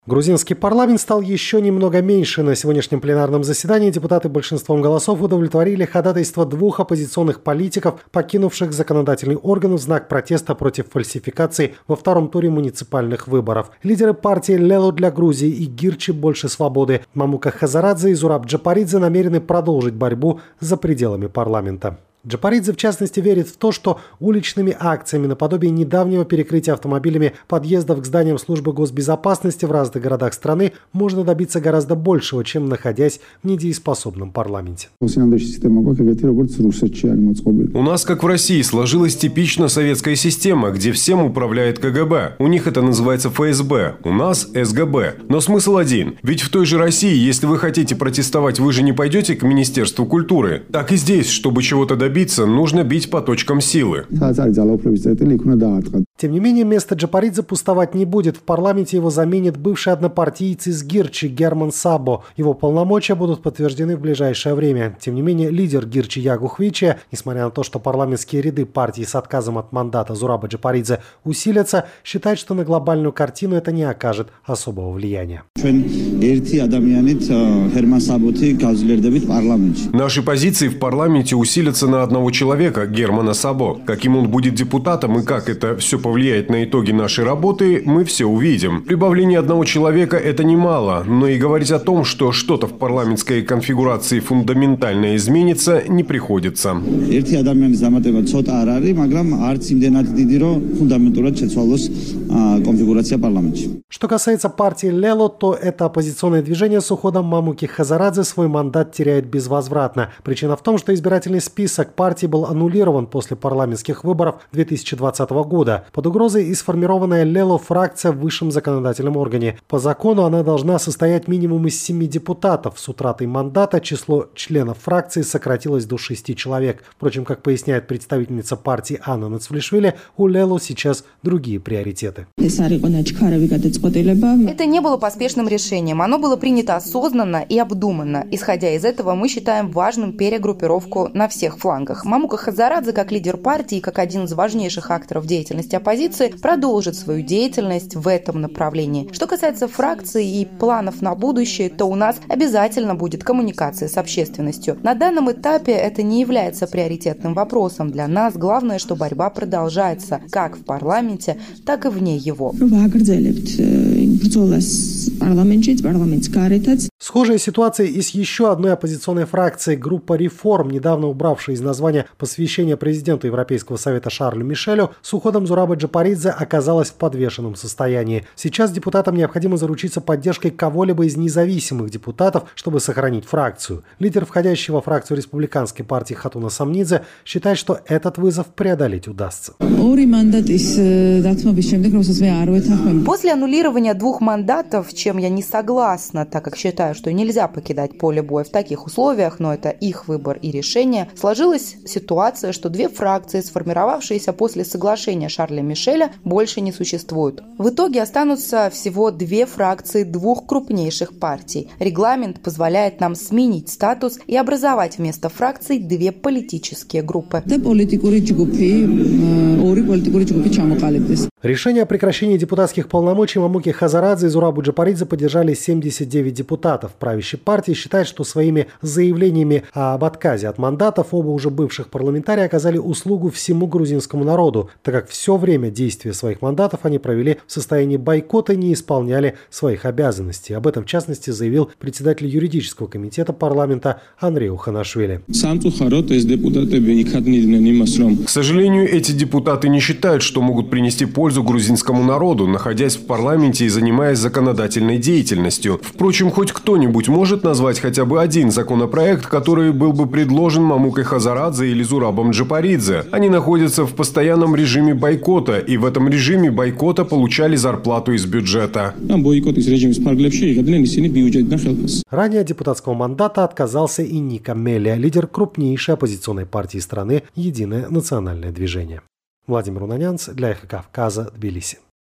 Грузинский парламент стал еще немного меньше. На сегодняшнем пленарном заседании депутаты большинством голосов удовлетворили ходатайство двух оппозиционных политиков, покинувших законодательный орган в знак протеста против фальсификаций во втором туре муниципальных выборов. Лидеры партии «Лело для Грузии» и «Гирчи. Больше свободы» Мамука Хазарадзе и Зураб Джапаридзе намерены продолжить борьбу за пределами парламента. Джапаридзе, в частности, верит в то, что уличными акциями наподобие недавнего перекрытия автомобилями подъездов к зданиям службы госбезопасности в разных городах страны можно добиться гораздо большего, чем находясь в недееспособном парламенте. У нас, как в России, сложилась типично советская система, где всем управляет КГБ. У них это называется ФСБ, у нас СГБ. Но смысл один. Ведь в той же России, если вы хотите протестовать, вы же не пойдете к Министерству культуры. Так и здесь, чтобы чего-то добиться, нужно бить по точкам силы. Тем не менее, место Джапаридзе пустовать не будет. В парламенте его заменит бывший однопартиец из Гирчи Герман Сабо. Его полномочия будут подтверждены в ближайшее время. Тем не менее, лидер Гирчи Ягу Хвиче, несмотря на то, что парламентские ряды партии с отказом от мандата Зураба Джапаридзе усилятся, считает, что на глобальную картину это не окажет особого влияния. Наши позиции в парламенте усилятся на одного человека, Германа Сабо. Каким он будет депутатом и как это все повлияет на итоги нашей работы, мы все увидим. Прибавление одного человека – это немало, но и говорить о том, что что-то в парламентской конфигурации фундаментально изменится, не приходится. Что касается партии «Лело», то это оппозиционное движение с уходом Мамуки Хазарадзе свой мандат теряет безвозвратно. Причина в том, что избирательный список партии был аннулирован после парламентских выборов 2020 года. Под угрозой и сформированная «Лело» фракция в высшем законодательном органе. По закону она должна состоять минимум из 7 депутатов. С утратой мандата число членов фракции сократилось до 6 человек. Впрочем, как поясняет представительница партии Анна Нацвлишвили, у «Лело» сейчас другие приоритеты. Это не было поспешным решением. Оно было принято осознанно и обдуманно. Исходя из этого, мы считаем важным перегруппировку на всех флангах. Мамука Хазарадзе, как лидер партии и как один из важнейших акторов деятельности оппозиции, продолжит свою деятельность в этом направлении. Что касается фракции и планов на будущее, то у нас обязательно будет коммуникация с общественностью. На данном этапе это не является приоритетным вопросом. Для нас главное, что борьба продолжается как в парламенте, так и вне его. Схожая ситуация и с еще одной оппозиционной фракцией группа «Реформ», недавно убравшая из названия посвящение президенту Европейского совета Шарлю Мишелю, с уходом Зураба Джапаридзе оказалась в подвешенном состоянии. Сейчас депутатам необходимо заручиться поддержкой кого-либо из независимых депутатов, чтобы сохранить фракцию. Лидер входящего во фракцию республиканской партии Хатуна Самнидзе считает, что этот вызов преодолеть удастся. После аннулирования 2 мандатов, чем я не согласна, так как считаю, что нельзя покидать поле боя в таких условиях, но это их выбор и решение, сложилась ситуация, что 2 фракции, сформировавшиеся после соглашения Шарля Мишеля, больше не существуют. В итоге останутся всего 2 фракции 2 крупнейших партий. Регламент позволяет нам сменить статус и образовать вместо фракций 2 политические группы. Решение о прекращении депутатских полномочий Мамуки Хазарадзе и Зурабу Джапаридзе поддержали 79 депутатов. Правящей партии считает, что своими заявлениями об отказе от мандатов оба уже бывших парламентария оказали услугу всему грузинскому народу, так как все время действия своих мандатов они провели в состоянии бойкота и не исполняли своих обязанностей. Об этом, в частности, заявил председатель юридического комитета парламента Андрей Уханашвили. К сожалению, эти депутаты не считают, что могут принести пользу грузинскому народу, находясь в парламенте и занимаясь законодательной деятельностью. Впрочем, хоть кто-нибудь может назвать хотя бы один законопроект, который был бы предложен Мамукой Хазарадзе или Зурабом Джапаридзе. Они находятся в постоянном режиме бойкота, и в этом режиме бойкота получали зарплату из бюджета. Ранее от депутатского мандата отказался и Ника Мелия, лидер крупнейшей оппозиционной партии страны «Единое национальное движение». Владимир Унанянц для Эхо Кавказа, Тбилиси.